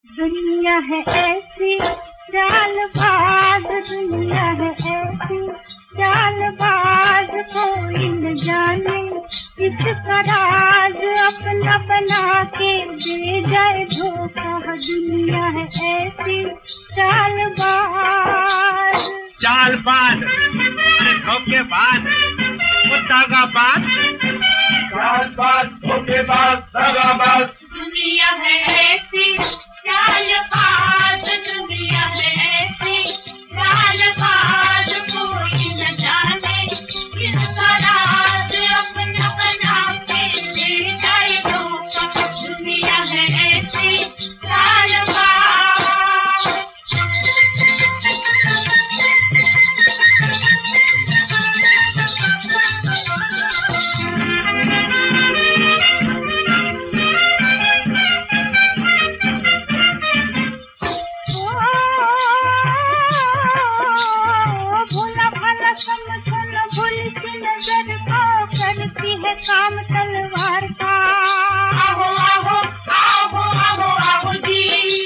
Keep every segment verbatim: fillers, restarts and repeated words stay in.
दुनिया है ऐसी चालबाज, दुनिया है ऐसी चालबाज, कोई न जाने इसका राज, अपना बना के दे जाए धोखा। दुनिया है ऐसी चालबाज। चालबाज, अरे धोखेबाज, वो दगाबाज। चालबाज, धोखेबाज, दगाबाज। दुनिया है ऐसी चालबाज, दुनिया है ऐसी चालबाज, कोई न जाने किसका राज, अपना बना के ले जाए धोखा। दुनिया है ऐसी चालबाज। काम तलवार का आहो आहो आहो आहो आहो जी,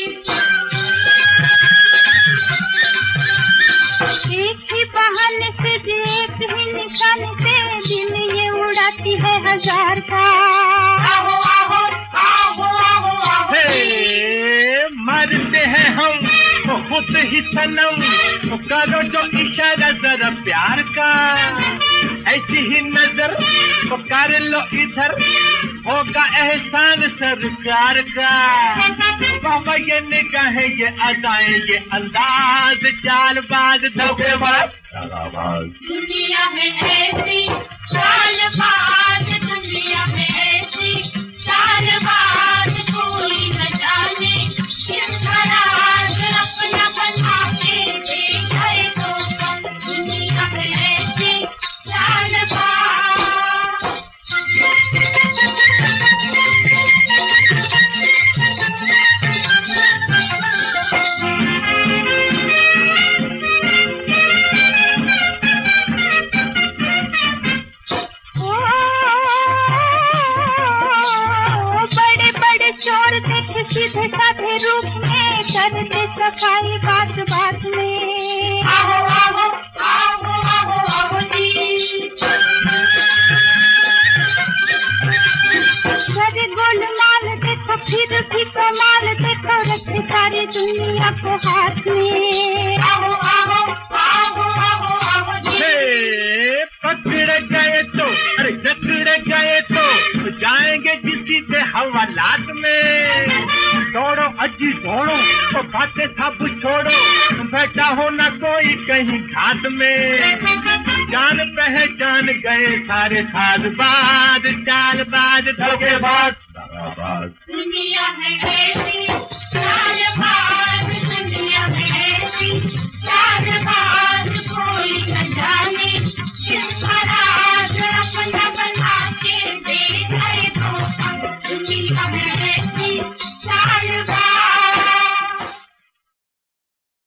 एक ही बहाने से एक ही निशान से दिल ये उड़ाती है हजार का आहो आहो आहो आहो आहो जी। मरते हैं हम तो खुद ही सनम, तो करो जो इशारा जरा प्यार का, ऐसी ही नजर तो कर लो इधर, होगा एहसान सरकार का। बाबा ये निगाहें, ये अदाएं, ये अंदाज, चालबाज, धोखेबाज, दगाबाज। दुनिया है ऐसी चालबाज, दुनिया है ऐसी चालबाज, कोई न जाने किसका राज, अपना बना के दे जाए धोखा। दुनिया है ऐसी चालबाज। चोर देखे सीधे साधे रूप में, करते सफाई बात बात में आहो आहो आहो आहो आहो जी। करे गोलमाल देखो फिर भी कमाल देखो, रखे सारी दुनिया को हाथ में आहो आहो आहो आहो आहो जी। पकड़ गए तो अरे जकड़ गए तो जाएंगे किसी से हवालात में। दौड़ो अजी दौड़ो तो बातें सब छोड़ो, बैठा हो न कोई कहीं घाट में। जान पहचान गए सारे साजबाज, चालबाज, धोखेबाज, दगाबाज। दुनिया है ऐसी